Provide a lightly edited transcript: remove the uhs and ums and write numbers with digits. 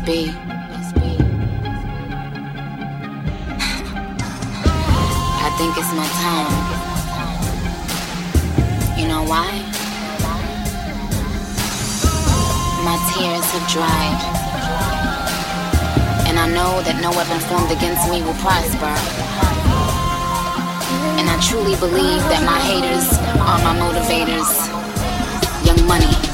be. I think it's my time. You know why? My tears have dried, and I know that no weapon formed against me will prosper. And I truly believe that my haters are my motivators. Young Money.